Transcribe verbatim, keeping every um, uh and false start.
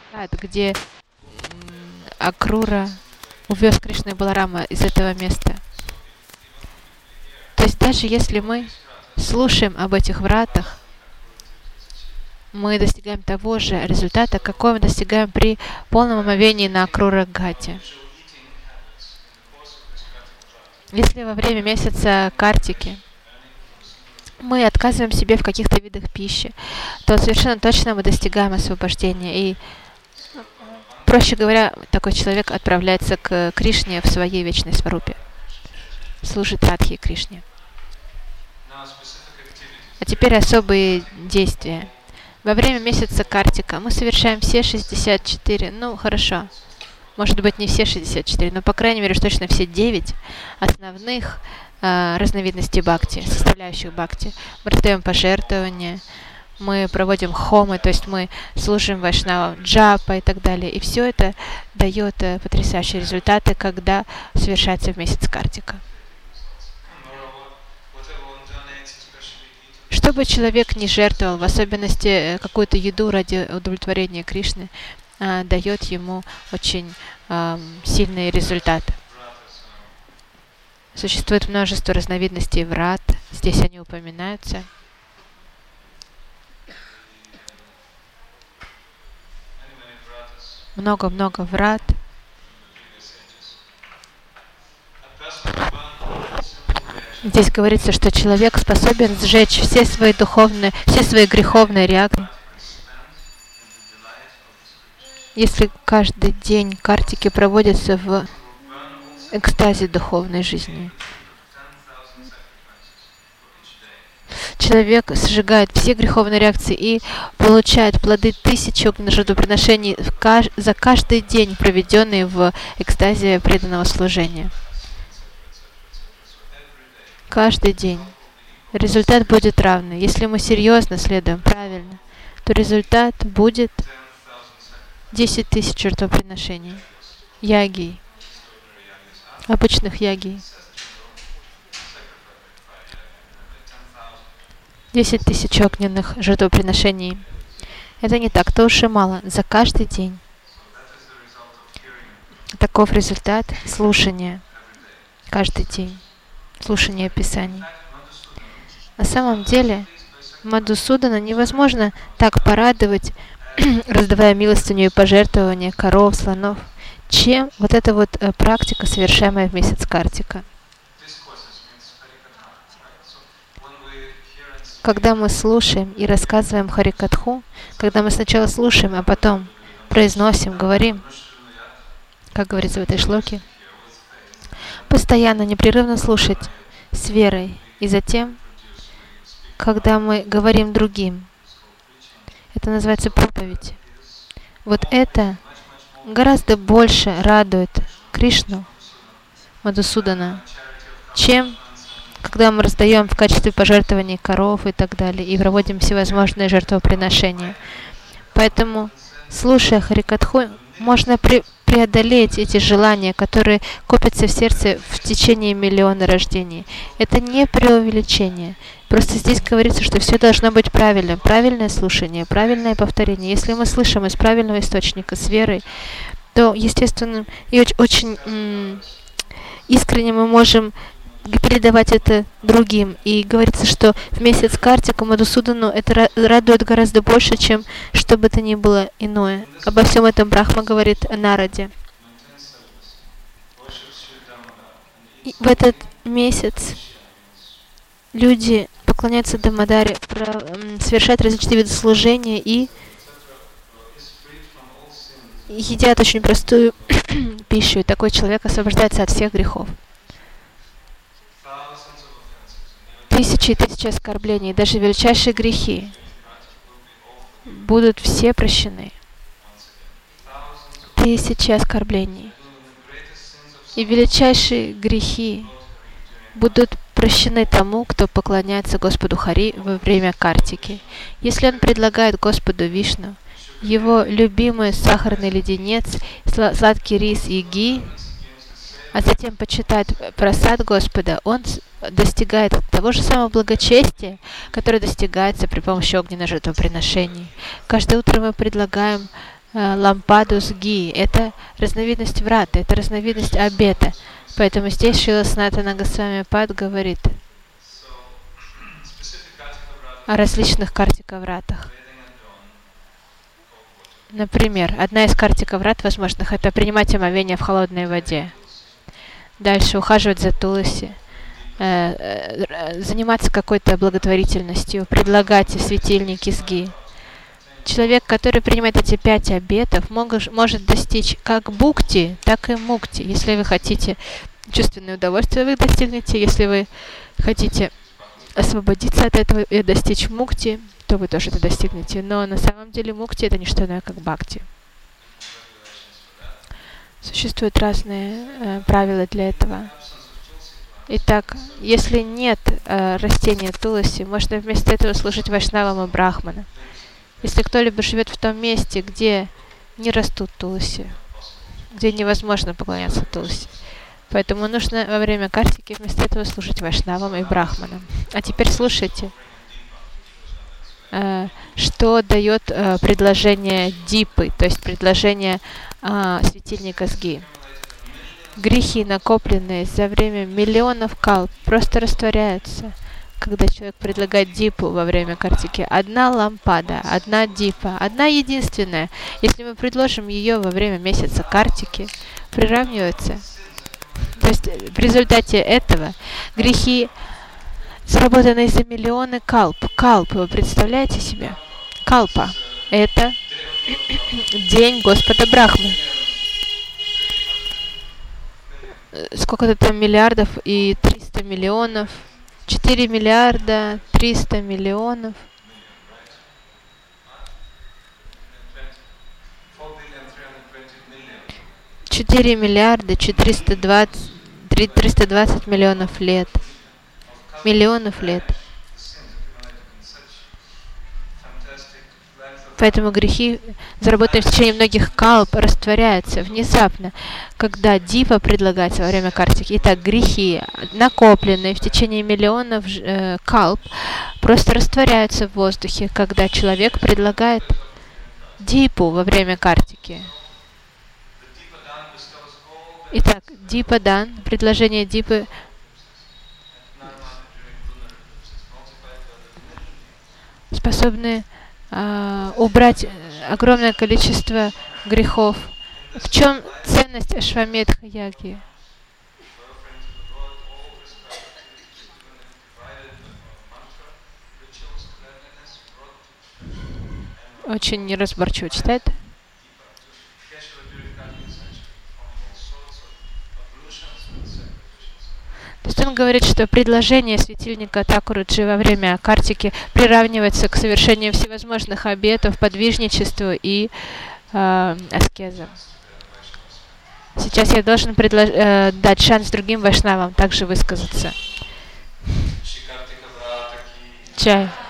где Акрура увез Кришну и Баларама из этого места. То есть даже если мы слушаем об этих вратах, мы достигаем того же результата, какой мы достигаем при полном омовении на Акрура-Ghate. Если во время месяца Картики мы отказываем себе в каких-то видах пищи, то совершенно точно мы достигаем освобождения. И, проще говоря, такой человек отправляется к Кришне в своей вечной сварупе, служит Радхе и Кришне. А теперь особые действия. Во время месяца Картика мы совершаем все шестьдесят четыре, ну хорошо, может быть не все шестьдесят четыре, но по крайней мере точно все девять основных э, разновидностей бхакти, составляющих бхакти. Мы раздаем пожертвования, мы проводим хомы, то есть мы служим вайшнавам, джапа и так далее. И все это дает э, потрясающие результаты, когда совершается в месяц Картика. Чтобы человек не жертвовал, в особенности какую-то еду ради удовлетворения Кришны, э, дает ему очень э, сильный результат. Существует множество разновидностей врат, здесь они упоминаются. Много-много врат. Здесь говорится, что человек способен сжечь все свои духовные, все свои греховные реакции. Если каждый день картики проводятся в экстазе духовной жизни. Человек сжигает все греховные реакции и получает плоды тысячи жертвоприношений за каждый день, проведенный в экстазе преданного служения. Каждый день. Результат будет равный. Если мы серьезно следуем правильно, то результат будет десять тысяч жертвоприношений. Яги. Обычных яги. десять тысяч огненных жертвоприношений. Это не так-то уж и мало. За каждый день. Таков результат слушания. Каждый день. Слушание Писаний. На самом деле, Мадхусудана невозможно так порадовать, раздавая милостыню и пожертвования коров, слонов, чем вот эта вот э, практика, совершаемая в месяц Картика. Когда мы слушаем и рассказываем Харикатху, когда мы сначала слушаем, а потом произносим, говорим, как говорится в этой шлоке, постоянно, непрерывно слушать с верой. И затем, когда мы говорим другим, это называется проповедь. Вот это гораздо больше радует Кришну, Мадхусудана, чем когда мы раздаем в качестве пожертвований коров и так далее, и проводим всевозможные жертвоприношения. Поэтому, слушая Харикатху, можно при преодолеть эти желания, которые копятся в сердце в течение миллиона рождений. Это не преувеличение. Просто здесь говорится, что все должно быть правильно. Правильное слушание, правильное повторение. Если мы слышим из правильного источника, с верой, то, естественно, и очень, очень м- искренне мы можем передавать это другим. И говорится, что в месяц Картика Мадхусудану это радует гораздо больше, чем что бы то ни было иное. Обо всем этом Брахма говорит о Нараде. И в этот месяц люди поклоняются Дамадаре, совершают различные виды служения и едят очень простую пищу. И такой человек освобождается от всех грехов. Тысячи и тысячи оскорблений, даже величайшие грехи будут все прощены. Тысячи оскорблений. И величайшие грехи будут прощены тому, кто поклоняется Господу Хари во время Картики. Если он предлагает Господу Вишну его любимый сахарный леденец, сладкий рис и ги, а затем почитает прасад Господа, он достигает того же самого благочестия, которое достигается при помощи огненных жертвоприношений. Каждое утро мы предлагаем э, лампаду с ги. Это разновидность врата, это разновидность обета. Поэтому здесь Шрила Санатана Госвами Пад говорит о различных картика-вратах. Например, одна из картика-врат возможных — это принимать омовение в холодной воде. Дальше ухаживать за туласи, э, э, заниматься какой-то благотворительностью, предлагать светильники с ги. Человек, который принимает эти пять обетов, мог, может достичь как бхукти, так и мукти. Если вы хотите чувственное удовольствие, вы достигнете. Если вы хотите освободиться от этого и достичь мукти, то вы тоже это достигнете. Но на самом деле мукти — это не что иное, как бхакти. Существуют разные э, правила для этого. Итак, если нет э, растения туласи, можно вместо этого служить вайшнавам и брахманам. Если кто-либо живет в том месте, где не растут туласи, где невозможно поклоняться туласи, поэтому нужно во время картики вместо этого служить вайшнавам и брахманам. А теперь слушайте, э, что дает э, предложение дипы, то есть предложение э, светильника с ги. Грехи, накопленные за время миллионов калп, просто растворяются, когда человек предлагает дипу во время картики. Одна лампада, одна дипа, одна единственная, если мы предложим ее во время месяца картики, приравнивается. То есть в результате этого грехи, заработанные за миллионы калп, калп, вы представляете себе? Калпа — это день Господа Брахмы. Сколько-то там миллиардов и триста миллионов. четыре миллиарда триста миллионов. четыре миллиарда четыреста двадцать, триста двадцать миллионов лет. Миллионов лет. Поэтому грехи, заработанные в течение многих калп, растворяются внезапно, когда дипа предлагается во время картики. Итак, грехи, накопленные в течение миллионов э, калп, просто растворяются в воздухе, когда человек предлагает дипу во время картики. Итак, дипа дан, предложение дипы способны Uh, убрать огромное количество грехов. В чем ценность Ашвамедха яги? Очень неразборчиво читает. То есть он говорит, что предложение светильника Такуруджи во время картики приравнивается к совершению всевозможных обетов, подвижничеству и э, аскезам. Сейчас я должен предлож- э, дать шанс другим вайшнавам также высказаться. Чай.